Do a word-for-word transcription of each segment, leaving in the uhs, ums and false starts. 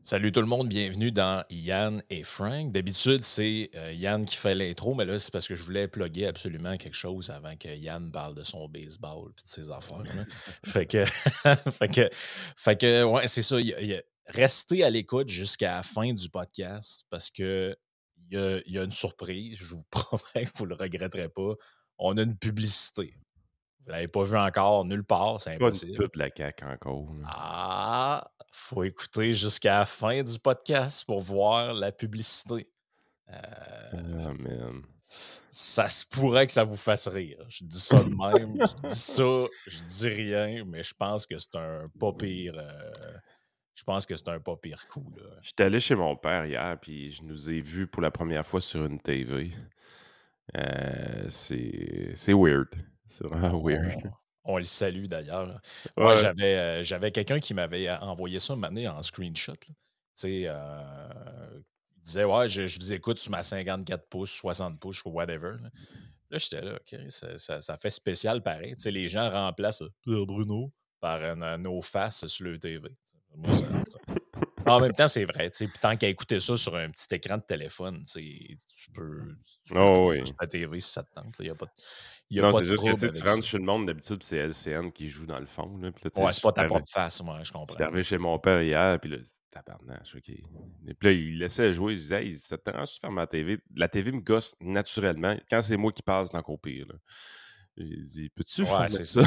Salut tout le monde, bienvenue dans Yann et Frank. D'habitude, c'est euh, Yann qui fait l'intro, mais là, c'est parce que je voulais plugger absolument quelque chose avant que Yann parle de son baseball et de ses affaires, là. Fait que, fait que, fait que, ouais, c'est ça. il y a- il y a- restez à l'écoute jusqu'à la fin du podcast parce que il y a, il y a une surprise. Je vous promets que vous ne le regretterez pas. On a une publicité. Vous ne l'avez pas vu encore nulle part, c'est Pas une impossible. pub la C A Q encore, là. Ah, faut écouter jusqu'à la fin du podcast pour voir la publicité. Euh, Ah man. Ça se pourrait que ça vous fasse rire. Je dis ça de même. Je dis ça, je dis rien, mais je pense que c'est un pas pire. euh, je pense que c'est un pas pire coup, là. J'étais allé chez mon père hier, puis je nous ai vus pour la première fois sur une T V. Heu, c'est c'est weird. C'est vraiment On, weird. on le salue d'ailleurs. Moi, Ouais. j'avais euh, j'avais quelqu'un qui m'avait euh, envoyé ça une en screenshot, là. Tu sais, euh, il disait ouais, je, je vous écoute sur ma cinquante-quatre pouces, soixante pouces, ou whatever, là. Là, j'étais là, OK, ça, ça- ça fait spécial pareil. Tu sais, les gens remplacent euh, Pierre Bruno par un- un- nos faces sur le T V. Tu sais. Moi, ça, ça- En même temps, c'est vrai. Tu sais, puis tant qu'à écouter ça sur un petit écran de téléphone, tu sais, tu peux, tu peux le Oh trouver oui. sur ta T V si ça te tente. Il n'y a, pas de- y a Non, pas c'est de juste que, tu trouble sais, tu avec ça. rentres chez le monde, d'habitude, c'est L C N qui joue dans le fond, là, puis là, tu sais, Ouais, je c'est suis pas ta arrivé propre face, moi, je comprends. j'étais arrivé chez mon père hier, puis là, tabarnache, OK. Et puis là, il laissait jouer, je disais: «Hey, ça te dérange de fermer la T V?» La T V me gosse naturellement. Quand c'est moi qui passe, c'est encore pire, là. J'ai dit: «Peux-tu Ouais, fermer c'est ça?» ça.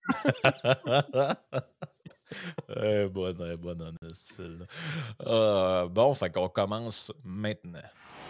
Eh, bonne, eh, bonne en esti, celle-là. Euh, bon, fait qu'on commence maintenant.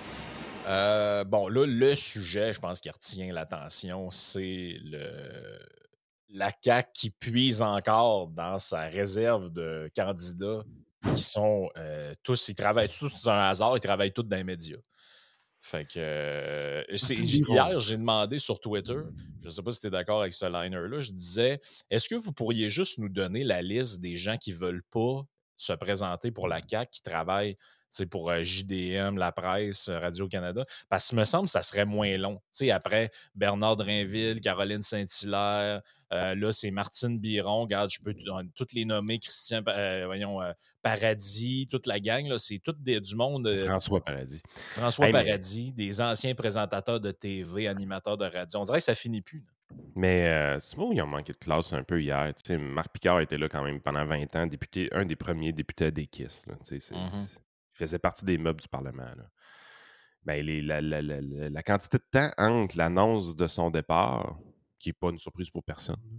Euh, bon, là, le sujet, je pense, qui retient l'attention, c'est le la C A Q qui puise encore dans sa réserve de candidats qui sont euh, tous, ils travaillent tous, c'est un hasard, ils travaillent tous dans les médias. Fait que euh, c'est- Martine j- Biron. hier, j'ai demandé sur Twitter, je ne sais pas si tu es d'accord avec ce liner-là, je disais, est-ce que vous pourriez juste nous donner la liste des gens qui ne veulent pas se présenter pour la C A Q, qui travaillent tu sais, pour euh, J D M, La Presse, euh, Radio-Canada? Parce que me semble que ça serait moins long. Tu sais, après Bernard Drinville, Caroline Saint-Hilaire, euh, là, c'est Martine Biron. Regarde, je peux t- toutes les nommer, Christian, euh, voyons, euh, Paradis, toute la gang, là, c'est tout des- du monde. euh, François Paradis. François Hey, mais Paradis, des anciens présentateurs de T V, animateurs de radio. On dirait que ça finit plus, là. mais heu, c'est moi où ils ont manqué de classe un peu hier. Tu sais, Marc Picard était là quand même pendant vingt ans, député un des premiers députés des KISS, là, tu sais, c'est Mhm. c'est il faisait partie des meubles du parlement, là. Ben, les la la la la la quantité de temps entre l'annonce de son départ, qui est pas une surprise pour personne, là,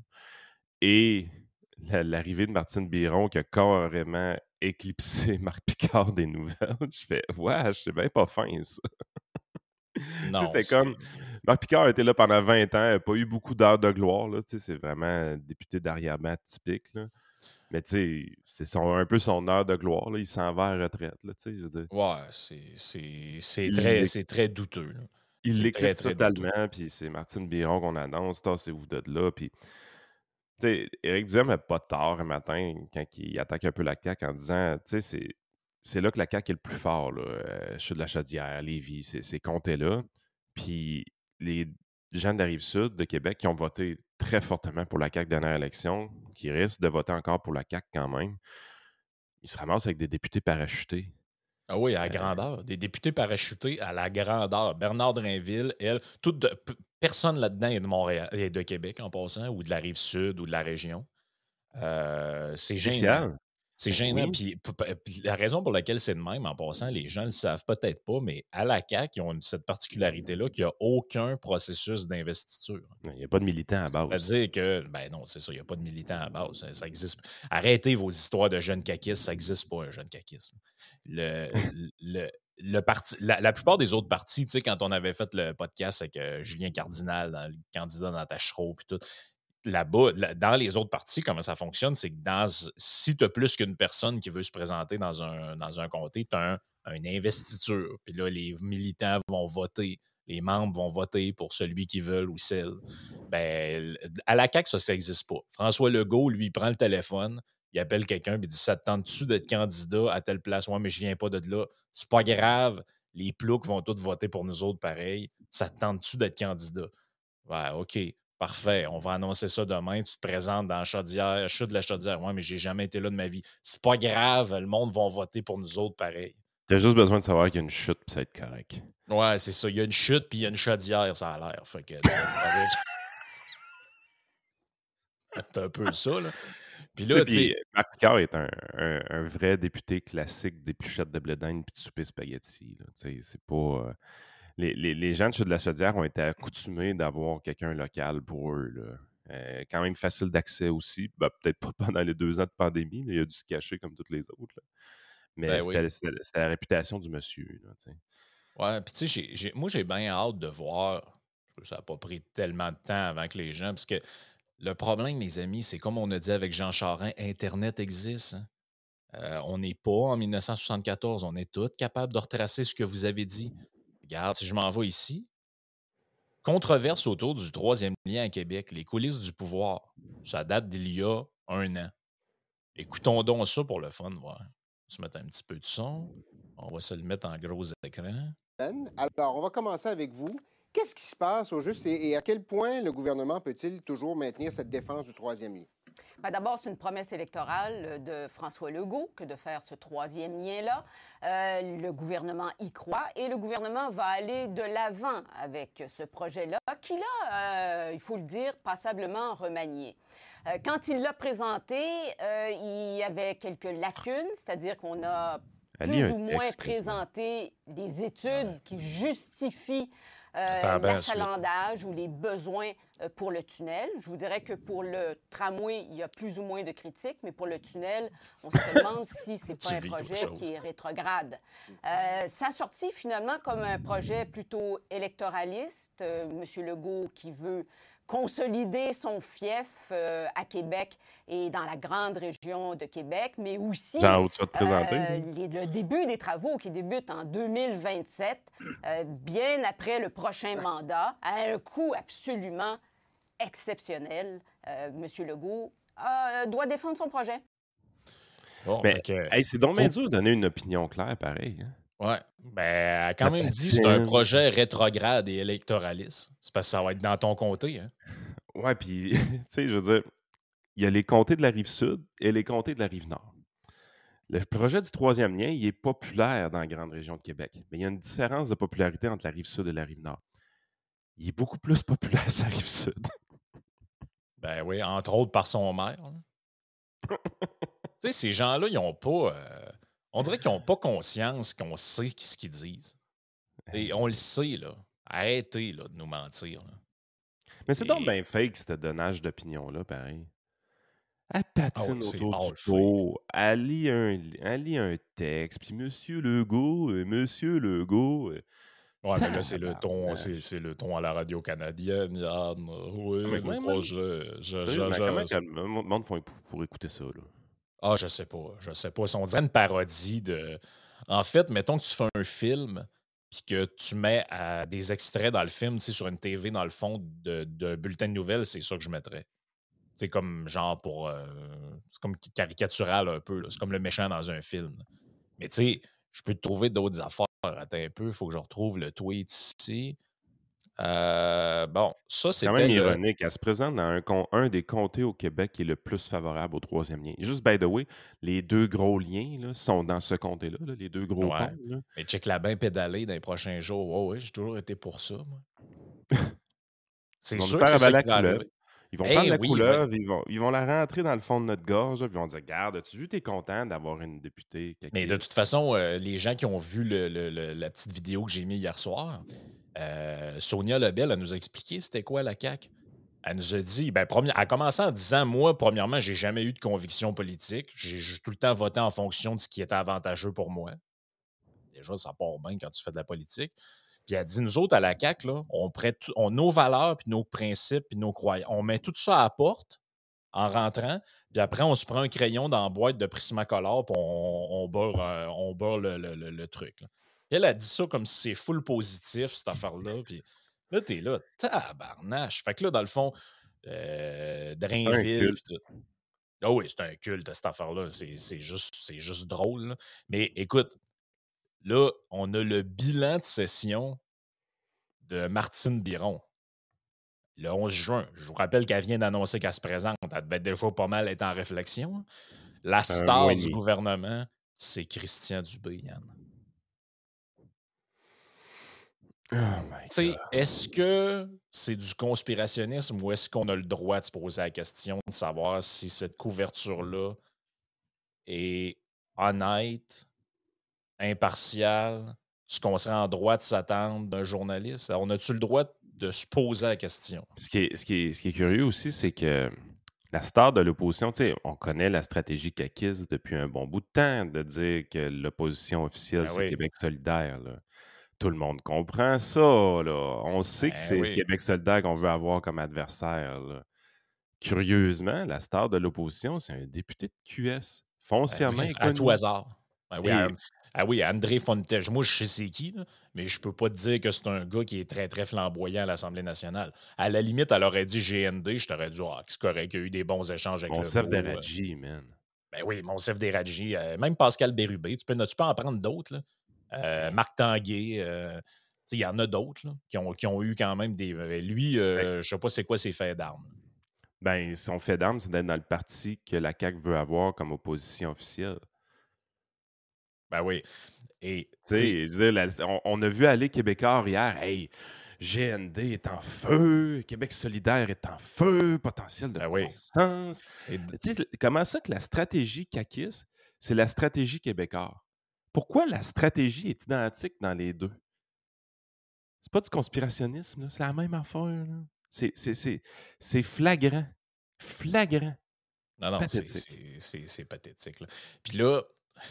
et la l'arrivée de Martine Biron qui a carrément éclipsé Marc Picard des nouvelles, je fais: «Wesh, c'est bien pas fin ça». Tu sais, Non, c'était comme c'est. Marc Picard a été là pendant vingt ans, il a pas eu beaucoup d'heures de gloire, là, tu sais, c'est vraiment un député d'arrière-ban typique, là. Mais tu sais, c'est son un peu son heure de gloire, là, il s'en va à la retraite, là, tu sais, je veux dire. Ouais, c'est c'est- c'est Il très, l'é c'est très douteux, là. il C'est très, l'éclipse très douteux. totalement, puis c'est Martine Biron qu'on annonce: «Tassez-vous de là», puis tu sais, Éric Duhem a pas tort un matin quand il attaque un peu la C A Q en disant, tu sais, c'est c'est là que la C A Q est le plus fort, là, heu, Chute de la Chaudière, Lévis, ces ces comtés-là. Puis les gens de la Rive-Sud de Québec qui ont voté très fortement pour la C A Q dernière élection, qui risquent de voter encore pour la C A Q quand même, ils se ramassent avec des députés parachutés. Ah oui, à la Heu, grandeur. Des députés parachutés à la grandeur. Bernard Drinville, elle, toute de- p- personne là-dedans est de Montréal, est de Québec en passant, ou de la rive sud, ou de la région. Euh, c'est gênant. spécial. C'est Ben gênant. oui. Puis, p- p- puis la raison pour laquelle c'est de même, en passant, les gens ne le savent peut-être pas, mais à la C A Q, ils ont une- cette particularité-là qu'il n'y a aucun processus d'investiture. Il y a pas de militants à base. C'est-à-dire que, ben non, c'est ça, il n'y a pas de militants à base. Ça, ça existe. Arrêtez vos histoires de jeunes caquistes, ça n'existe pas, un jeune caquiste. Le, le, le parti, la, la plupart des autres partis, tu sais, quand on avait fait le podcast avec euh, Julien Cardinal, dans, le candidat dans Tachereau, puis tout, là-bas, là, dans les autres partis, comment ça fonctionne, c'est que dans, si tu as plus qu'une personne qui veut se présenter dans un, dans un comté, tu as un, une investiture. Puis là, les militants vont voter, les membres vont voter pour celui qu'ils veulent ou celle. Ben, à la C A Q, ça, ça n'existe pas. François Legault, lui, il prend le téléphone, il appelle quelqu'un, puis il dit: ça te tente-tu d'être candidat à telle place? Ouais, mais je viens pas de là. C'est pas grave. Les ploucs vont tous voter pour nous autres pareil. Ça te tente-tu d'être candidat? Ouais, OK. Parfait, on va annoncer ça demain. Tu te présentes dans la chaudière. Je suis de la chaudière. Ouais, mais j'ai jamais été là de ma vie. C'est pas grave, le monde va voter pour nous autres pareil. T'as juste besoin de savoir qu'il y a une chute, puis ça va être correct. Ouais, c'est ça. Il y a une chute, puis il y a une chaudière, ça a l'air. Fait que tu vas être correct. C'est un peu ça, là. Puis Tu sais, là, tu puis sais, Marc Picard est un, un- un vrai député classique d'épluchettes de blé d'Inde puis de souper spaghetti. Là. Tu sais, c'est pas. euh, les, les- les gens de chez de la Chaudière ont été accoutumés d'avoir quelqu'un local pour eux. Là. Euh, quand même facile d'accès aussi. Ben, peut-être pas pendant les deux ans de pandémie. Là, il a dû se cacher comme toutes les autres. Là. Mais ben oui. c'était c'était- c'était la réputation du monsieur. Là, tu sais. Ouais, puis tu sais, j'ai- j'ai- moi, j'ai bien hâte de voir. Ça n'a pas pris tellement de temps avant que les gens. Parce que le problème, les amis, c'est comme on a dit avec Jean Charest, Internet existe. Hein. Euh, on n'est pas en mille neuf cent soixante-quatorze. On est tous capables de retracer ce que vous avez dit. Regarde, si je m'en vais ici, controverse autour du troisième lien à Québec, les coulisses du pouvoir. Ça date d'il y a un an. Écoutons donc ça pour le fun, voir. On va se mettre un petit peu de son. On va se le mettre en gros écran. Alors, on va commencer avec vous. Qu'est-ce qui se passe au juste et, et à quel point le gouvernement peut-il toujours maintenir cette défense du troisième lien? Ben, D'abord, c'est une promesse électorale de François Legault que de faire ce troisième lien-là. Euh, le gouvernement y croit et le gouvernement va aller de l'avant avec ce projet-là, qui l'a, euh, il faut le dire, passablement remanié. Euh, quand il l'a présenté, euh, il y avait quelques lacunes, c'est-à-dire qu'on a Elle lit plus un ou moins texte quasiment. présenté des études Ouais. qui justifient euh, Attends bien ensuite. l'achalandage ou les besoins euh, pour le tunnel. Je vous dirais que pour le tramway, il y a plus ou moins de critiques, mais pour le tunnel, on se demande si c'est Tu pas un vis quelque projet chose. qui est rétrograde. Euh, ça a sorti finalement comme un projet plutôt électoraliste. Euh, M. Legault qui veut consolider son fief euh, à Québec et dans la grande région de Québec, mais aussi Genre où tu vas te présenter. euh, là. les- le début des travaux qui débutent en deux mille vingt-sept, euh, bien après le prochain mandat, à un coût absolument exceptionnel. Euh, M. Legault euh, doit défendre son projet. Bon, Mais fait que. hey, c'est donc bien Oh, dur de donner une opinion claire, pareil. Hein? ouais. Ben, elle a quand La même dit que c'est un patine. projet rétrograde et électoraliste. C'est parce que ça va être dans ton comté, hein? Ouais, puis, tu sais, je veux dire, il y a les comtés de la rive sud et les comtés de la rive nord. Le projet du troisième lien, il est populaire dans la grande région de Québec. Mais il y a une différence de popularité entre la rive sud et la rive nord. Il est beaucoup plus populaire sur la rive sud. Ben oui, entre autres par son maire. là. Tu sais, ces gens-là, ils ont pas. euh, on dirait qu'ils n'ont pas conscience qu'on sait ce qu'ils disent. Et on le sait, là. Arrêtez là, de nous mentir. Là. Mais c'est donc Et- bien fake, ce donnage d'opinion-là, pareil. Elle Ah ouais, patine c'est autour du all fake. pot, elle lit un, elle lit un texte, puis Monsieur Legault, euh, Monsieur Legault, euh, Ouais, mais là, c'est le ton, c'est, tabarnak. c'est le ton à la radio canadienne, Yann. Ah, mais Oui, le moi, moi, projet. Je, je, sérieusement, comment que je- le monde font pour, pour écouter ça, là? Ah, je sais pas. Je sais pas. On dirait une parodie de. En fait, mettons que tu fais un film puis que tu mets à des extraits dans le film, tu sais, sur une T V, dans le fond, de, de bulletin de nouvelles, c'est ça que je mettrais. C'est comme genre pour. euh, c'est comme caricatural un peu. là. C'est comme le méchant dans un film. Mais tu sais, je peux te trouver d'autres affaires. Attends un peu, il faut que je retrouve le tweet ici. Euh, bon, ça, C'est quand c'était même le. ironique. Elle se présente dans un, con- un des comtés au Québec qui est le plus favorable au troisième lien. Juste, by the way, les deux gros liens là, sont dans ce comté-là, là, les deux gros Ouais. ponts. Là. Mais check la bain pédalée dans les prochains jours. Ouais, ouais, j'ai toujours été pour ça, moi. C'est Ils vont nous sûr que faire c'est ça avaler la qui va couleuvre. arriver. Ils vont prendre Eh la oui, vrai. couleuvre, ils vont, ils vont la rentrer dans le fond de notre gorge, là, puis ils vont dire Garde, as-tu vu, t'es content d'avoir une députée Mais de caquiste? toute façon, euh, les gens qui ont vu le- le- le- la petite vidéo que j'ai mise hier soir, euh, Sonia Lebel, elle nous a expliqué c'était quoi la C A Q. Elle nous a dit, ben, première- elle a commencé en disant, moi, premièrement, j'ai jamais eu de conviction politique. J'ai j'ai tout le temps voté en fonction de ce qui était avantageux pour moi. Déjà, ça part bien quand tu fais de la politique. Puis elle dit, nous autres, à la C A Q, là, on prête tout- on, nos valeurs, puis nos principes, puis nos croyances. On met tout ça à la porte en rentrant, puis après, on se prend un crayon dans la boîte de Prismacolor, puis on, on beurre, euh, on beurre le, le- le- le truc. là. Elle a dit ça comme si c'est full positif, cette affaire-là. Puis là, t'es là, tabarnache. Fait que là, dans le fond, euh, C'est un Drainville, culte. puis tout. Ah oui, c'est un culte, cette affaire-là. C'est c'est juste, c'est juste drôle. là. Mais écoute, là, on a le bilan de session de Martine Biron. le onze juin. Je vous rappelle qu'elle vient d'annoncer qu'elle se présente. Elle devait déjà pas mal être en réflexion. La Un mois star et du demi. gouvernement, c'est Christian Dubé, Yann. Oh my Tu sais, God. est-ce que c'est du conspirationnisme ou est-ce qu'on a le droit de se poser la question de savoir si cette couverture-là est honnête, impartiale, ce qu'on serait en droit de s'attendre d'un journaliste? On a-tu le droit de se poser la question? Ce qui est, ce qui est, ce qui est curieux aussi, c'est que la star de l'opposition, tu sais, on connaît la stratégie caquiste depuis un bon bout de temps de dire que l'opposition officielle, Ben c'est oui, Québec solidaire, là. Tout le monde comprend ça, là. On sait que ben c'est ce oui. Québec solidaire qu'on veut avoir comme adversaire, là. Curieusement, la star de l'opposition, c'est un député de Q S, Ben foncièrement oui, à tout inconnu. hasard. Ben oui, à- Et ah oui, André Fontaine. Moi, je sais c'est qui, là, mais je peux pas te dire que c'est un gars qui est très, très flamboyant à l'Assemblée nationale. À la limite, elle aurait dit G N D, je t'aurais dit, ah, c'est correct, il y a eu des bons échanges avec Monsef Legault. euh. Deradji, man. Ben oui, Monsef Déragi, euh, même Pascal Bérubé, tu peux, tu peux en prendre d'autres, là. Euh, Marc Tanguay, euh, tu sais, il y en a d'autres là, qui, ont, qui ont eu quand même des. euh, Lui, Ben, euh, je sais pas c'est quoi ses faits d'armes. ben, son fait d'armes, c'est d'être dans le parti que la C A Q veut avoir comme opposition officielle. Ben oui. Et, Tu tu sais, sais, je veux dire, la- on, on a vu aller Québécois hier. Hey, G N D est en feu, Québec solidaire est en feu, potentiel de ben oui. croissance. Et, Tu sais, comment ça que la stratégie caquiste, c'est la stratégie québécois? Pourquoi la stratégie est identique dans les deux? C'est pas du conspirationnisme, là, c'est la même affaire. là. C'est, c'est, c'est, c'est flagrant. Flagrant. non, non, c'est Pathétique. c'est- c'est- c'est pathétique. Là. Puis là,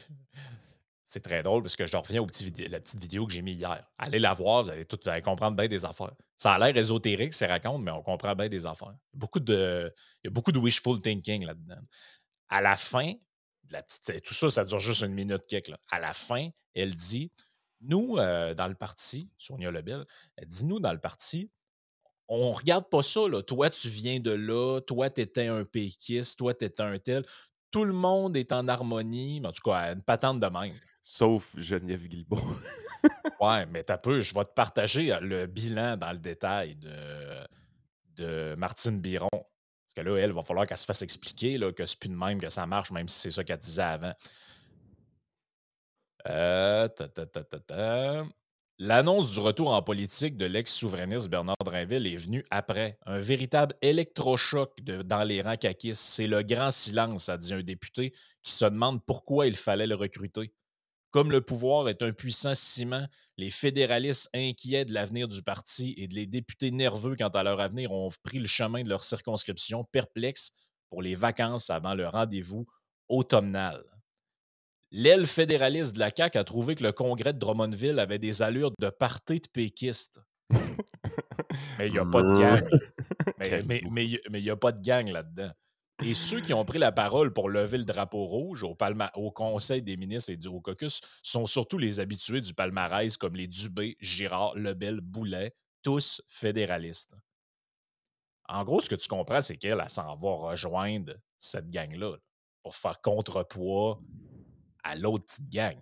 c'est très drôle parce que je reviens au petit vidé- la petite vidéo que j'ai mis hier. Allez la voir, vous allez, tout, vous allez comprendre bien des affaires. Ça a l'air ésotérique, c'est raconte, mais on comprend bien des affaires. Beaucoup de, il y a beaucoup de wishful thinking là-dedans. À la fin, la petite, tout ça, ça dure juste une minute quelque. Là. À la fin, elle dit nous, euh, dans le parti, Sonia Lebel, elle dit nous, dans le parti, on regarde pas ça. Là. Toi, tu viens de là, toi, tu étais un péquiste, toi, tu étais un tel. Tout le monde est en harmonie, mais en tout cas, une patente de même. Sauf Geneviève Guilbeault. Ouais, mais t'as peu, je vais te partager euh, le bilan dans le détail de, de Martine Biron. Parce que là, elle, va falloir qu'elle se fasse expliquer là, que c'est plus de même que ça marche, même si c'est ça qu'elle disait avant. Euh, ta, ta, ta, ta, ta. L'annonce du retour en politique de l'ex-souverainiste Bernard Drinville est venue après. Un véritable électrochoc de- dans les rangs caquistes. C'est le grand silence, a dit un député qui se demande pourquoi il fallait le recruter. Comme le pouvoir est un puissant ciment, les fédéralistes inquiets de l'avenir du parti et de les députés nerveux quant à leur avenir ont pris le chemin de leur circonscription, perplexes pour les vacances avant le rendez-vous automnal. L'aile fédéraliste de la C A Q a trouvé que le congrès de Drummondville avait des allures de party de péquistes. Mais il n'y a pas de gang. Mais mais, Calmez-vous. mais, il mais il y a pas de gang là-dedans. Et ceux qui ont pris la parole pour lever le drapeau rouge au, palma- au Conseil des ministres et du, au caucus sont surtout les habitués du palmarès comme les Dubé, Girard, Lebel, Boulet, tous fédéralistes. En gros, ce que tu comprends, c'est qu'elle elle s'en va rejoindre cette gang-là là, pour faire contrepoids à l'autre petite gang.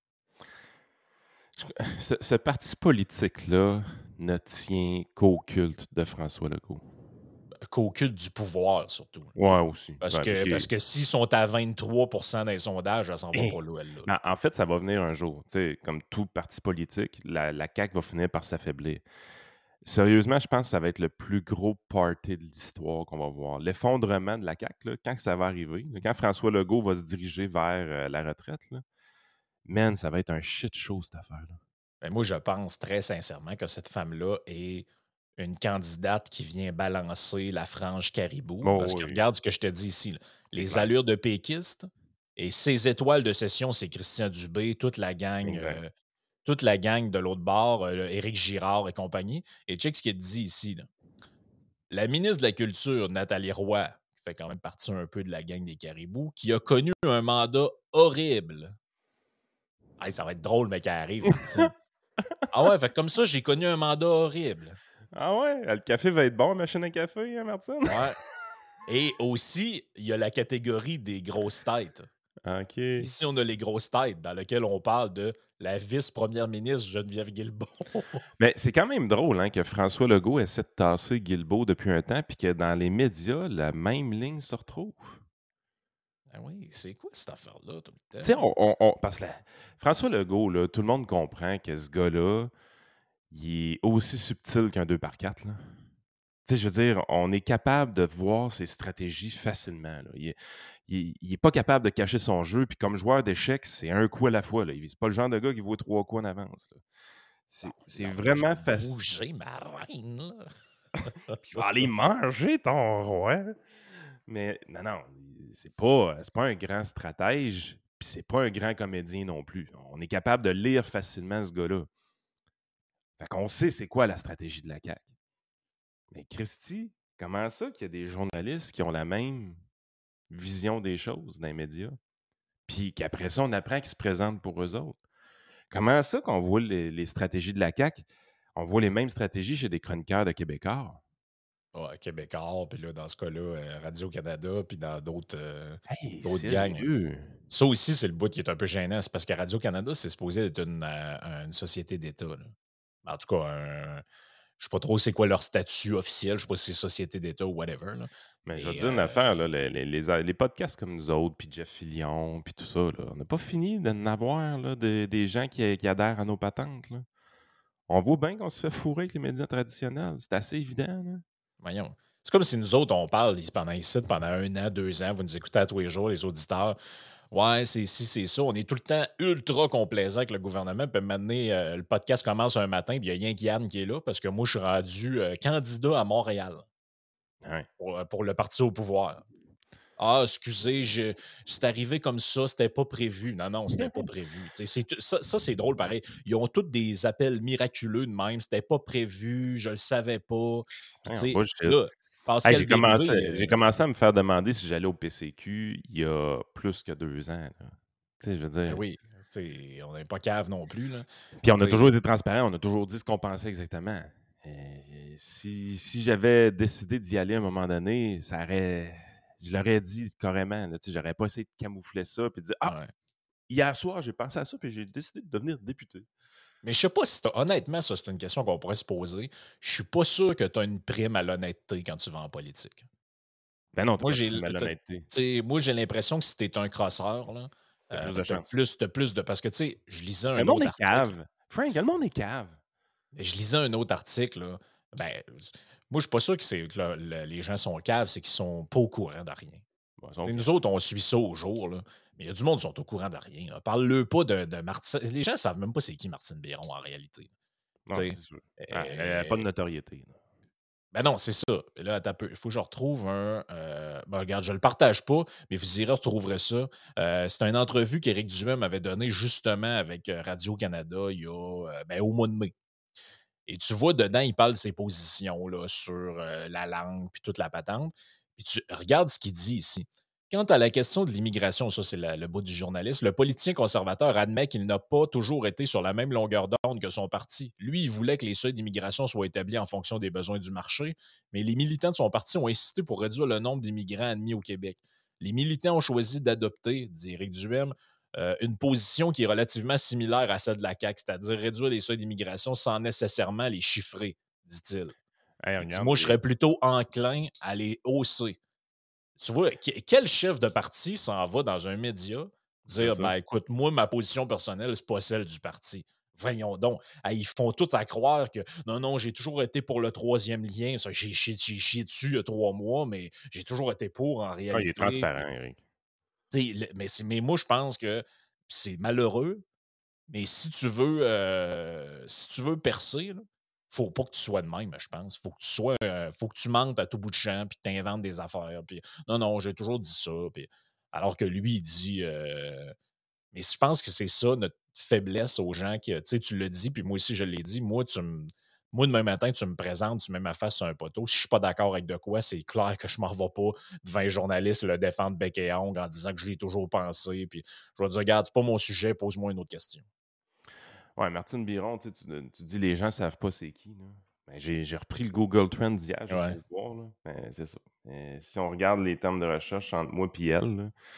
Ce, ce parti politique-là ne tient qu'au culte de François Legault. Qu'au culte du pouvoir, surtout. Ouais, aussi. Parce Ouais, que, puis parce que s'ils sont à vingt-trois pour cent des sondages, elle s'en va Hein? pas là, elle. Là. Ben, en fait, ça va venir un jour. Tu sais, comme tout parti politique, la, la C A Q va finir par s'affaiblir. Sérieusement, je pense que ça va être le plus gros party de l'histoire qu'on va voir. L'effondrement de la C A Q, là, quand ça va arriver, là, quand François Legault va se diriger vers euh, la retraite, là, man, ça va être un shit show, cette affaire-là. Ben, moi, je pense très sincèrement que cette femme-là est une candidate qui vient balancer la frange caribou. Parce Oh que oui, regarde ce que je te dis ici. Là. c'est Les clair. allures de péquiste et ses étoiles de session, c'est Christian Dubé, toute la gang, Exact. euh, toute la gang de l'autre bord, euh, Éric Girard et compagnie. Et check ce qu'il dit ici. Là. La ministre de la Culture, Nathalie Roy, qui fait quand même partie un peu de la gang des caribous, qui a connu un mandat horrible. Hey, ça va être drôle, mais qui arrive, Martine. Ah ouais, fait que comme ça, j'ai connu un mandat horrible. Ah ouais, le café va être bon, la machine à café, hein, Martine? Ouais. Et aussi, il y a la catégorie des grosses têtes. OK. Ici, on a les grosses têtes dans lesquelles on parle de la vice-première ministre Geneviève Guilbeault. Mais c'est quand même drôle hein, que François Legault essaie de tasser Guilbeault depuis un temps, puis que dans les médias, la même ligne se retrouve. Ah oui, c'est quoi cette affaire-là tout le Tu sais, temps? on, on- on- parce que la- François Legault, là, tout le monde comprend que ce gars-là, il est aussi subtil qu'un deux par quatre. Là. Tu sais, je veux dire, on est capable de voir ses stratégies facilement. Là. Il, est, il est- il est pas capable de cacher son jeu, puis comme joueur d'échecs, c'est un coup à la fois. Là. Il- C'est pas le genre de gars qui voit trois coups en avance. Là. Bon, C'est c'est là, je vraiment vais facile. bouger ma reine, là. Puis il va aller manger ton roi. Mais non, non, c'est pas, c'est pas un grand stratège, puis c'est pas un grand comédien non plus. On est capable de lire facilement ce gars-là. Fait qu'on sait c'est quoi la stratégie de la C A Q. Mais Christy, comment ça qu'il y a des journalistes qui ont la même vision des choses dans les médias, puis qu'après ça, on apprend qu'ils se présentent pour eux autres? Comment ça qu'on voit les, les stratégies de la C A Q, on voit les mêmes stratégies chez des chroniqueurs de Québécois? Ouais, Québécois, puis là, dans ce cas-là, euh, Radio-Canada, puis dans d'autres euh, Hey, d'autres gangs. sérieux? Ça aussi, c'est le bout qui est un peu gênant. C'est parce que Radio-Canada, c'est supposé être une, euh, une société d'État. Là. En tout cas, un- je ne sais pas trop c'est quoi leur statut officiel. Je ne sais pas si c'est société d'État ou whatever. Là. Mais je vais te Mais dire une euh, affaire, là, les, les- les- les podcasts comme nous autres, puis Jeff Fillion, puis tout ça, là, on n'a pas fini d'en avoir là, de- des gens qui, qui adhèrent à nos patentes. Là. On voit bien qu'on se fait fourrer avec les médias traditionnels. C'est assez évident. Là. voyons. C'est comme si nous autres, on parle pendant ici, pendant un an, deux ans, vous nous écoutez à tous les jours, les auditeurs. Ouais, c'est si, c'est ça. On est tout le temps ultra complaisant avec le gouvernement. Puis maintenant, euh, le podcast commence un matin, puis il n'y a rien qu'Yann qui est là, parce que moi, je suis rendu euh, candidat à Montréal Ouais. pour, euh, pour le parti au pouvoir. Ah, excusez, je- c'est arrivé comme ça, c'était pas prévu. Non, non, c'était pas prévu. Tu sais, c'est tout- ça, ça, c'est drôle, pareil. Ils ont tous des appels miraculeux de même. C'était pas prévu, je le savais pas. Puis, tu Ouais, on sais, bullshit. là, Hey, Pascal j'ai commencé, Bérubé, j'ai euh, commencé à me faire demander si j'allais au P C Q il y a plus que deux ans. Là. Tu sais, je veux ben dire. oui, tu sais, on n'est pas cave non plus. Là. Puis Mais on a tu sais, toujours été transparent, on a toujours dit ce qu'on pensait exactement. Et si si j'avais décidé d'y aller à un moment donné, ça aurait. Je l'aurais dit carrément. Là, tu sais, j'aurais pas essayé de camoufler ça puis de dire Ah, ouais. hier soir, j'ai pensé à ça puis j'ai décidé de devenir député. Mais je sais pas si t'as- honnêtement, ça, c'est une question qu'on pourrait se poser. Je suis pas sûr que tu as une prime à l'honnêteté quand tu vas en politique. Ben non, t'as Moi, pas de j'ai prime à l- t'as- tu l'honnêteté. sais, moi, j'ai l'impression que si t'es un crosseur, là, T'as euh, plus de t'as chance. plus, t'as plus de. Parce que, tu sais, je lisais Le un monde autre est article. cave. Frank, le monde est cave. Je lisais un autre article, là. Ben, moi, je suis pas sûr que, c'est, que le- le- les gens sont caves, c'est qu'ils sont pas au courant de rien. Bon, ils Tu sont sais, caves. nous autres, on suit ça au jour, là. Mais il y a du monde qui sont au courant de rien. là. Parle-le pas de, de Martine. Les gens savent même pas c'est qui Martine Biron en réalité. Tu Non, sais, c'est sûr. Ah, elle euh, n'a pas de notoriété. Là. ben non, c'est ça. Et là, attends un peu. Il faut que je retrouve un. Euh, ben regarde, je le partage pas, mais vous irez retrouverez ça. Euh, c'est une entrevue qu'Éric Duhem avait donnée justement avec euh, Radio-Canada il y a euh, ben, au mois de mai. Et tu vois, dedans, il parle de ses positions là, sur euh, la langue puis toute la patente. Puis tu regardes ce qu'il dit ici. Quant à la question de l'immigration, ça, c'est la- le bout du journaliste, le politicien conservateur admet qu'il n'a pas toujours été sur la même longueur d'onde que son parti. Lui, il voulait que les seuils d'immigration soient établis en fonction des besoins du marché, mais les militants de son parti ont insisté pour réduire le nombre d'immigrants admis au Québec. Les militants ont choisi d'adopter, dit Éric Duhem, euh, une position qui est relativement similaire à celle de la C A Q, c'est-à-dire réduire les seuils d'immigration sans nécessairement les chiffrer, dit-il. Hey, Il dit, regarde, moi, je les- serais plutôt enclin à les hausser. Tu vois, que- quel chef de parti s'en va dans un média c'est dire, ça. ben écoute, moi, ma position personnelle, c'est pas celle du parti. Voyons donc. Hey, ils font tout à croire que non, non, j'ai toujours été pour le troisième lien. Ça, J'ai chié, j'ai chié dessus il y a trois mois, mais j'ai toujours été pour en Ah, il est réalité. transparent, Eric. Tu sais, le- mais, c'est- mais moi, je pense que c'est malheureux, mais si tu veux, euh, si tu veux percer, il faut pas que tu sois de même, je pense. Faut que tu sois, euh, faut que tu mentes à tout bout de champ, puis que tu inventes des affaires. Puis non, non, j'ai toujours dit ça. Puis, alors que lui, il dit. euh, mais je pense que c'est ça notre faiblesse aux gens qui, tu sais, tu le dis, puis moi aussi je l'ai dit. Moi, tu me, moi demain matin, tu me présentes, tu mets ma face sur un poteau. Si je suis pas d'accord avec de quoi, c'est clair que je m'en vais pas devant un journaliste le défendre bec et ongle en disant que je l'ai toujours pensé. Puis je vais dire, regarde, c'est pas mon sujet, pose-moi une autre question. Ouais, Martine Biron, tu, sais, tu tu dis les gens savent pas c'est qui. Là. Ben, j'ai, j'ai repris le Google Trends d'hier juste Ouais. pour voir. Là. Ben, c'est ça. Euh, si on regarde les termes de recherche entre moi et elle, là,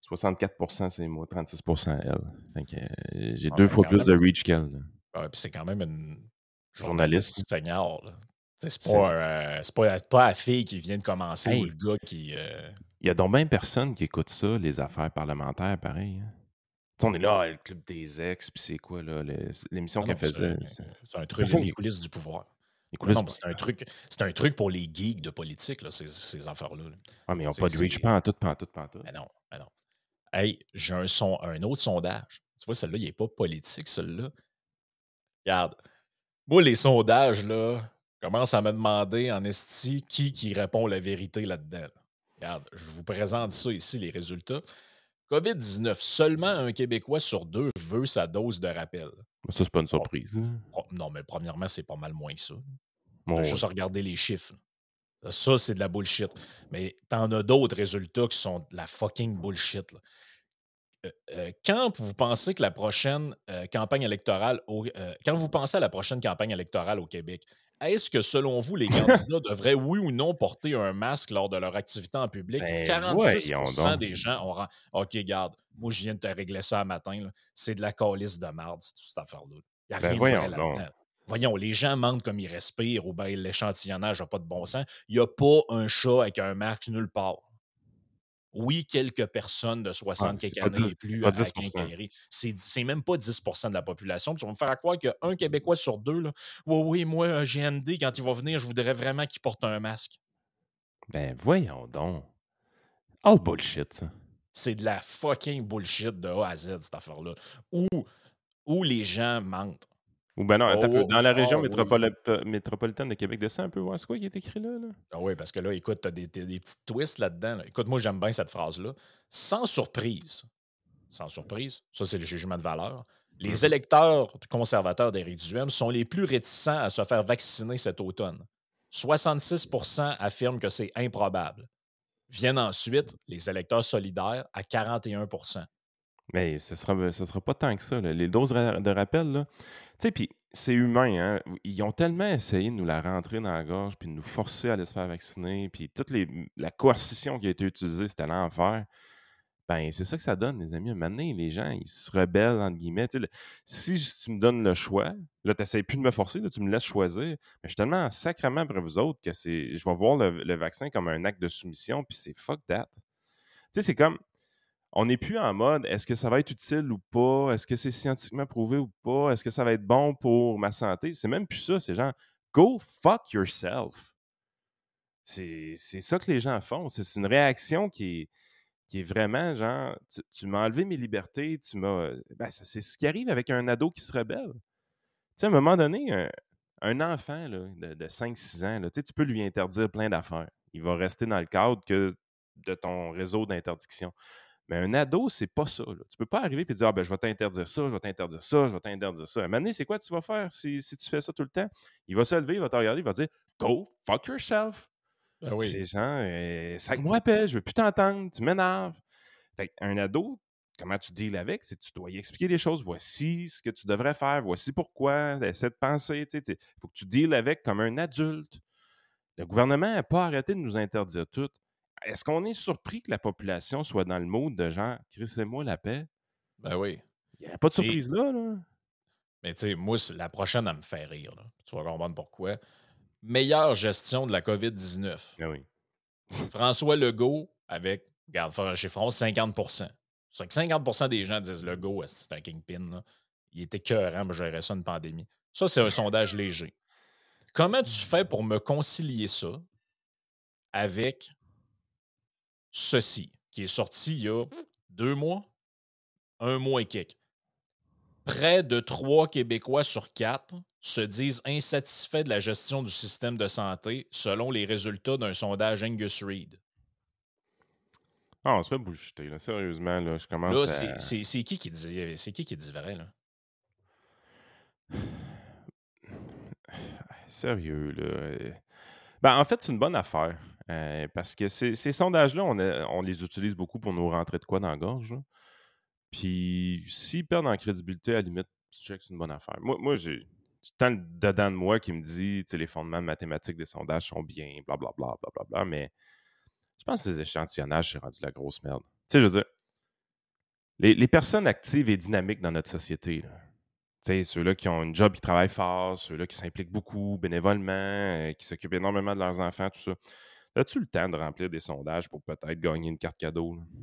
soixante-quatre pour cent c'est moi, trente-six pour cent elle. Fait que, euh, j'ai Ah, deux ben, fois quand plus même. de reach qu'elle. là. Ouais, puis c'est quand même une Journaliste. journaliste senior. Là. Tu sais, C'est C'est- pas, euh, c'est pas, c'est pas la fille qui vient de commencer ou Hey, le gars qui. euh, il y a donc bien personne qui écoute ça, les affaires parlementaires, pareil. hein. Tu sais, on est là, le club des ex, puis c'est quoi, là, le- l'émission Non, qu'elle non, c'est faisait. un, c'est- c'est un truc, Personne les qui écoute. coulisses du pouvoir. Les Non, non, coulisses, mais c'est un truc, c'est un truc pour les geeks de politique, là, ces, ces affaires-là. là. ah, mais ils n'ont C'est, pas de reach, c'est... pas en tout, pas en tout, pas en tout. Mais non, mais non. Hey, j'ai un, son, un autre sondage. Tu vois, celui-là, il n'est pas politique, celui-là. Regarde. Moi, les sondages, là, commencent à me demander en esti qui qui répond la vérité là-dedans. là. Regarde, je vous présente ça ici, les résultats. covid dix-neuf, seulement un Québécois sur deux veut sa dose de rappel. Ça, c'est pas une Pro- surprise. hein. pro- non, mais premièrement, c'est pas mal moins que ça. Bon, T'as ouais. juste à regarder les chiffres. là. Ça, c'est de la bullshit. Mais t'en as d'autres résultats qui sont de la fucking bullshit. là. Euh, euh, quand vous pensez que la prochaine euh, campagne électorale, au- euh, quand vous pensez à la prochaine campagne électorale au Québec, est-ce que selon vous, les candidats devraient oui ou non porter un masque lors de leur activité en public? Ben, quarante-six voyons pour cent donc. des gens auront OK, garde, moi je viens de te régler ça un matin, là. C'est de la calice de marde, toute cette affaire-là. Il n'y a Ben, rien de vrai voyons donc. là-dedans. Voyons, les gens mentent comme ils respirent ou bien l'échantillonnage n'a pas de bon sens. Il n'y a pas un chat avec un masque nulle part. Oui, quelques personnes de Ouais, soixante c'est quelques pas années dix, et plus pas à, à dix pour cent. quincaillerie. C'est c'est même pas dix pour cent de la population. Puis tu vas me faire croire qu'un Québécois sur deux, là, oui, oui, moi, un G N D, quand il va venir, je voudrais vraiment qu'il porte un masque. Ben, voyons donc. All bullshit, ça. C'est de la fucking bullshit de A à Z, cette affaire-là. Où, où les gens mentent. Ou ben non, attends un peu. Oh, Dans la région ah oui. métropole- métropolitaine de Québec, descends un peu voir c'est quoi qui est écrit là. là? Ah oui, parce que là, écoute, t'as des, t'as des petits twists là-dedans. là. Écoute, moi, j'aime bien cette phrase-là. Sans surprise, sans surprise, ça, c'est le jugement de valeur. Les Mhm. électeurs conservateurs d'Éric Duhem sont les plus réticents à se faire vacciner cet automne. soixante-six pour cent affirment que c'est improbable. Viennent ensuite les électeurs solidaires à quarante et un pour cent. Mais ce sera, ce sera pas tant que ça. là. Les doses ra- de rappel, là. Tu sais, puis c'est humain, hein. Ils ont tellement essayé de nous la rentrer dans la gorge, puis de nous forcer à aller se faire vacciner, puis toute les, la coercition qui a été utilisée, c'était l'enfer. Ben, c'est ça que ça donne, les amis. À un moment donné, les gens, ils se rebellent, entre guillemets. Tu sais, le- si tu me donnes le choix, là, tu n'essaies plus de me forcer, là, tu me laisses choisir. Mais je suis tellement sacrément après vous autres que c'est, je vais voir le, le vaccin comme un acte de soumission, puis c'est fuck that. Tu sais, c'est comme, on n'est plus en mode, est-ce que ça va être utile ou pas? Est-ce que c'est scientifiquement prouvé ou pas? Est-ce que ça va être bon pour ma santé? C'est même plus ça, c'est genre, go fuck yourself. C'est, c'est ça que les gens font. C'est, c'est une réaction qui est qui est vraiment genre, tu, tu m'as enlevé mes libertés, tu m'as. Ben, ça- c'est ce qui arrive avec un ado qui se rebelle. Tu sais, à un moment donné, un, un enfant là, de, de cinq six ans, là, tu sais, tu peux lui interdire plein d'affaires. Il va rester dans le cadre que de ton réseau d'interdiction. Mais un ado, c'est pas ça. Là. Tu peux pas arriver et dire ah, ben, je vais t'interdire ça, je vais t'interdire ça, je vais t'interdire ça. À un moment donné, c'est quoi tu vas faire si, si tu fais ça tout le temps? Il va se lever, il va te regarder, il va dire go fuck yourself. Ben oui. C'est genre, euh, sac-moi la paix, je veux plus t'entendre, tu m'énerves. Fait qu'un ado, comment tu deals avec, c'est que tu dois y expliquer les choses. Voici ce que tu devrais faire, voici pourquoi, essaie de penser. Il faut que tu deals avec comme un adulte. Le gouvernement n'a pas arrêté de nous interdire tout. Est-ce qu'on est surpris que la population soit dans le mode de genre, crissez-moi la paix? Ben oui. Il n'y a pas de Et, surprise là, là. mais tu sais, moi, c'est- la prochaine, elle me fait rire. là. Tu vas comprendre pourquoi. Meilleure gestion de la covid dix-neuf. Ah oui. François Legault avec, regarde, faire un chiffron, cinquante pour cent. C'est que cinquante pour cent des gens disent Legault, esti, c'est un kingpin. Là. Il était écœurant pour gérer ça une pandémie. Ça, c'est un sondage léger. Comment tu fais pour me concilier ça avec ceci, qui est sorti il y a deux mois, un mois et quelques? Près de trois Québécois sur quatre se disent insatisfaits de la gestion du système de santé selon les résultats d'un sondage Angus Reid. Ah, on se fait bullshiter, là. Sérieusement, là, je Là, commence c'est à. c'est- c'est qui qui dit c'est qui qui dit vrai, là? Sérieux, là. euh, Ben, en fait, c'est une bonne affaire. euh, parce que ces, ces sondages-là, on, a- on les utilise beaucoup pour nous rentrer de quoi dans la gorge. là. Puis, s'ils perdent en crédibilité, à la limite, tu check, c'est une bonne affaire. Moi, moi j'ai j'ai tant dedans de moi qui me dit, tu sais, les fondements mathématiques des sondages sont bien, blablabla, blablabla, mais je pense que ces échantillonnages, c'est rendu la grosse merde. Tu sais, je veux dire, les, les personnes actives et dynamiques dans notre société, là. Tu sais, ceux-là qui ont une job, qui travaillent fort, ceux-là qui s'impliquent beaucoup bénévolement, euh, qui s'occupent énormément de leurs enfants, tout ça. As-tu le temps de remplir des sondages pour peut-être gagner une carte cadeau, là?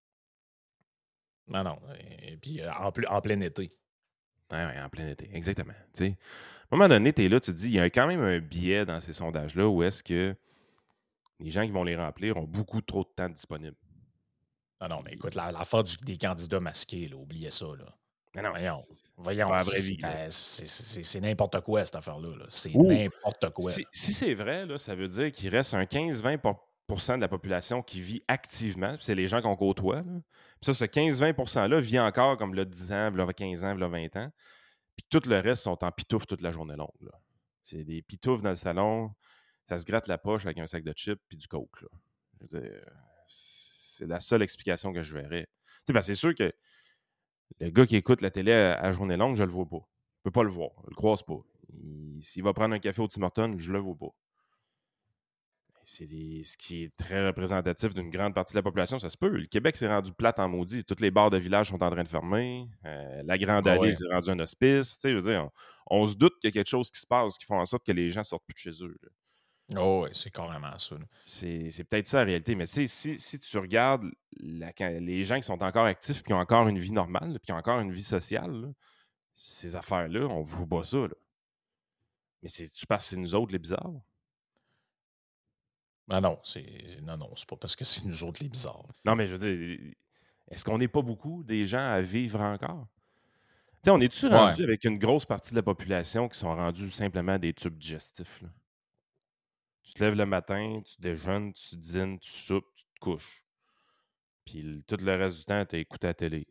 Non, non. Et puis euh, en, ple- en plein été. Ouais, ouais, en plein été, exactement. Tu sais, à un moment donné, tu es là, tu te dis, il y a quand même un biais dans ces sondages-là où est-ce que les gens qui vont les remplir ont beaucoup trop de temps disponible. Non, non, mais Puis, écoute, la- l'affaire du- des candidats masqués, là, oubliez ça. Là. mais non, Voyons, c'est c'est voyons, pas la vraie c'est vie, là. euh, c'est- c'est- c'est n'importe quoi, cette affaire-là. là. C'est Ou, n'importe quoi. si, si c'est vrai, là, ça veut dire qu'il reste un quinze à vingt pour cent de la population qui vit activement, puis c'est les gens qu'on côtoie. Là. Puis ça, ce quinze à vingt pour cent-là vit encore comme là, dix ans, là, quinze ans, là, vingt ans. Puis tout le reste sont en pitouf toute la journée longue. Là. C'est des pitoufs dans le salon, ça se gratte la poche avec un sac de chips puis du coke. Là. Je veux dire, c'est la seule explication que je verrais. Tu sais, ben, c'est sûr que le gars qui écoute la télé à, à journée longue, je le vois pas. Je peux pas le voir. Je le croise pas. Il- S'il va prendre un café au Tim Hortons, je le vois pas. C'est des- ce qui est très représentatif d'une grande partie de la population, ça se peut. Le Québec s'est rendu plate en maudit. Toutes les bars de village sont en train de fermer. Euh, la Grande Ah Allée ouais. s'est rendue un hospice. Tu sais, je veux dire, on, on se doute qu'il y a quelque chose qui se passe qui fait en sorte que les gens sortent plus de chez eux. Là. Oh, ouais, c'est carrément ça. là. C'est, c'est peut-être ça la réalité. Mais tu sais, si, si tu regardes la- quand- les gens qui sont encore actifs, qui ont encore une vie normale, puis qui ont encore une vie sociale, là, ces affaires-là, on ne voit pas ça. Là. Mais c'est-tu parce que c'est nous autres les bizarres? Ah non, c'est non, non, c'est pas parce que c'est nous autres les bizarres. Non, mais je veux dire, est-ce qu'on n'est pas beaucoup des gens à vivre encore? Tu sais, on est-tu Ouais. rendu avec une grosse partie de la population qui sont rendus simplement des tubes digestifs? Là? Tu te lèves le matin, tu déjeunes, tu dînes, tu soupes, tu te couches. Puis le- tout le reste du temps, tu écoutes la télé.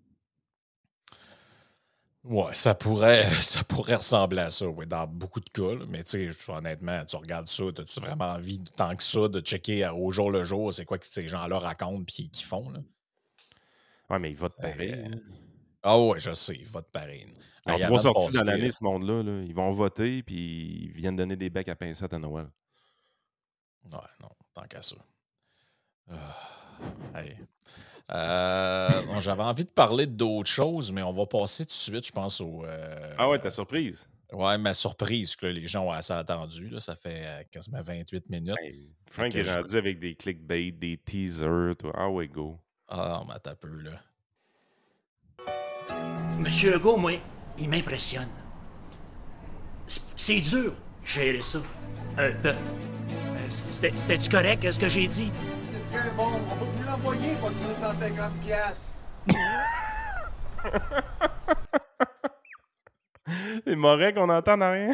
Ouais, ça pourrait, ça pourrait ressembler à ça, ouais, dans beaucoup de cas. là. Mais tu sais, honnêtement, tu regardes ça, as-tu vraiment envie, tant que ça, de checker à- au jour le jour, c'est quoi que ces gens-là racontent puis qu'ils font, là? Ouais, mais ils votent C'est- pareil. là. Ah ouais, je sais, ils votent pareil. Ils ont Hey, trois avant de sorties dans passer, l'année, euh, ce monde-là. là. Ils vont voter, puis ils viennent donner des becs à pincettes à Noël. ouais, non, tant qu'à ça. Ah, hey. Euh, bon, j'avais envie de parler d'autres choses, mais on va passer tout de suite, je pense, au. euh, Ah ouais, ta surprise? Ouais, ma surprise que les gens ont assez attendu. Là, ça fait euh, quasiment vingt-huit minutes. Hey, Fait Frank que est je- rendu avec des clickbait, des teasers. Toi. Ah ouais, go. Ah, mais attends un peu, là. Monsieur Legault, moi, il m'impressionne. C- C'est dur, gérer ça. Un peuple. Euh, c'était- C'était-tu correct, ce que j'ai dit? C'est très bon. On va vous l'envoyer pour deux cent cinquante piastres. C'est mauvais qu'on entend rien.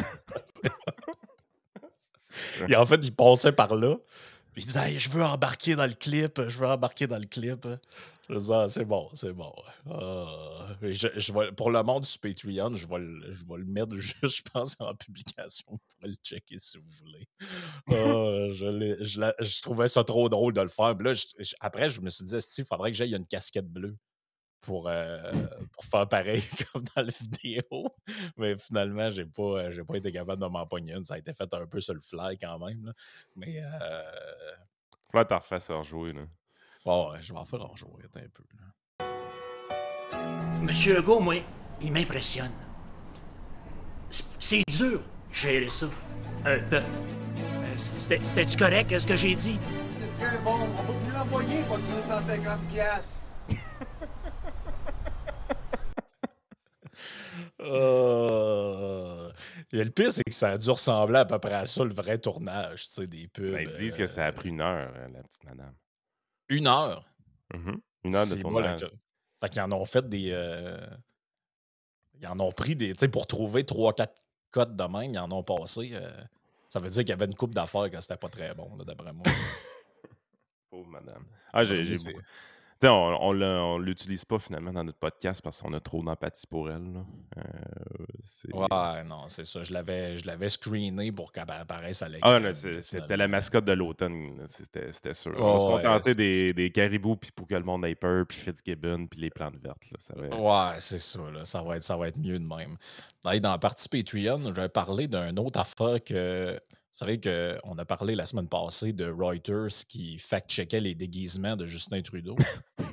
Et en fait, il passait par là. Puis il disait hey, je veux embarquer dans le clip, je veux embarquer dans le clip. Je disais ah, c'est bon, c'est bon. Ah, je, je vais- pour le monde du Patreon, je vais, le, je vais le mettre juste, je pense, en publication. Vous pourrez le checker si vous voulez. Ah, je, l'ai- je, la- je trouvais ça trop drôle de le faire. Puis là, je- je- après, je me suis dit, il faudrait que j'aille une casquette bleue pour, euh, pour faire pareil comme dans la vidéo. Mais finalement, j'ai pas, euh, j'ai pas été capable de m'en pogner une. Ça a été fait un peu sur le fly quand même. là. Mais euh, Là, t'en refais ça rejouer. Là. bon, ouais, je vais en faire en jouer un peu. là. Monsieur Legault, moi, il m'impressionne. C- C'est dur, gérer ça. Un peuple. Euh, c'était- C'était-tu correct, ce que j'ai dit? C'est très bon. On va vous l'envoyer pour deux cent cinquante piastres. Euh, et le pire, c'est que ça a dû ressembler à peu près à ça, le vrai tournage, tu sais, des pubs. Ben, ils disent que ça a pris une heure, euh, la petite madame. Une heure. Mhm. Une heure de C'est bol, tournage. avec- Fait qu'ils en ont fait des. euh, Ils en ont pris des. Tu sais, pour trouver trois quatre codes de même, ils en ont passé. euh, Ça veut dire qu'il y avait une coupe d'affaires que c'était pas très bon, là, d'après moi. Pauvre madame. Ah, j'ai, j'ai C'est- beaucoup- Tu sais, on, on, l'a- on l'utilise pas finalement dans notre podcast parce qu'on a trop d'empathie pour elle. là. Euh, c'est- Ouais, non, c'est ça. Je l'avais, je l'avais screené pour qu'elle apparaisse à l'écran. Ah, là, c'est- c'était la mascotte de l'automne, là, c'était, c'était sûr. on va Oh, se ouais, contenter c'est- des, des caribous puis pour que le monde ait peur, puis Fitzgibbon, puis les plantes vertes. Là, ça va... Ouais, c'est ça. Là. Ça, va être, ça va être mieux de même. Hey, dans la partie Patreon, je vais parler d'une autre affaire que. Vous savez qu'on a parlé la semaine passée de Reuters qui fact-checkait les déguisements de Justin Trudeau.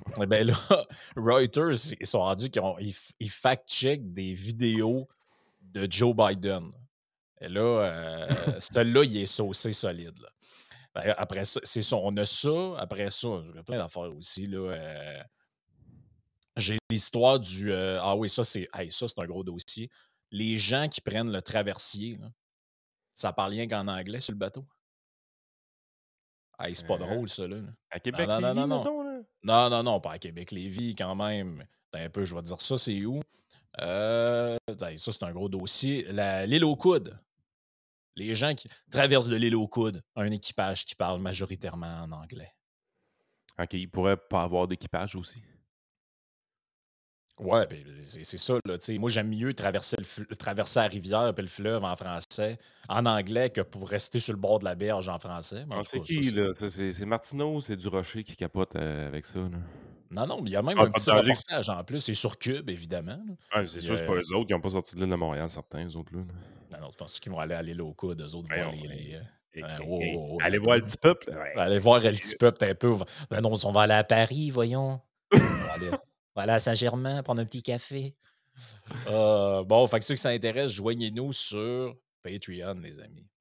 Eh ben là, Reuters, ils sont rendus qu'ils ont- ils, f- ils fact-check des vidéos de Joe Biden. Et là, euh, celui-là, il est saucé solide. Là. Ben, après ça, c'est ça. On a ça. Après ça, il y a plein d'affaires aussi. Là, euh, j'ai l'histoire du. euh, ah oui, ça, c'est hey, ça, c'est un gros dossier. Les gens qui prennent le traversier, là, ça parle rien qu'en anglais sur le bateau. Hey, c'est pas Euh, drôle, ça, là. là. à Non, Québec, non, non, Lévis, non, non. mettons, là. Non, non, non, pas à Québec-Lévis, quand même. Attends un peu, je vais te dire ça, c'est où? Euh, attends, ça, c'est un gros dossier. La- L'île aux coudes. Les gens qui traversent de l'île aux coudes, un équipage qui parle majoritairement en anglais. OK, il pourrait pas avoir d'équipage aussi. Ouais, ben, c'est c'est ça, là. tu sais. Moi, j'aime mieux traverser, le fl- traverser la rivière et le fleuve en français, en anglais, que pour rester sur le bord de la berge en français. Mais en Ah, tout c'est cas, ça, qui, c'est. là? Ça, c'est c'est Martineau, c'est Durocher qui capote euh, avec ça, là. Non, non, mais il y a même Ah, un pas de petit danger. reportage en plus. C'est sur Cube, évidemment. là. Ah, c'est Puis, sûr, c'est euh, pas eux autres qui n'ont pas sorti de l'île de Montréal, certains, eux autres, là. là. non, non, tu penses qu'ils vont aller à l'île aux coudes, eux autres vont Voyons, aller. les, euh, hey, euh, hey, wow, hey, wow, wow, allez t'as voir peu. le petit peuple. Ouais, Allez voir le petit peuple, t'as un peu. Ben non, on va aller à Paris, voyons. On va aller, on va aller à Saint-Germain, prendre un petit café. Euh, bon, fait que ceux qui s'intéressent, joignez-nous sur Patreon, les amis.